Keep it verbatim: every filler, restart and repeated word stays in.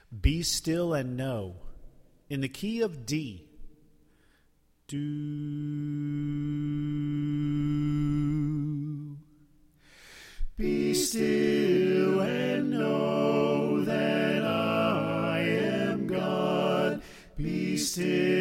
Be still and know. In the key of D. Do. Be still and know that I am God. Be still.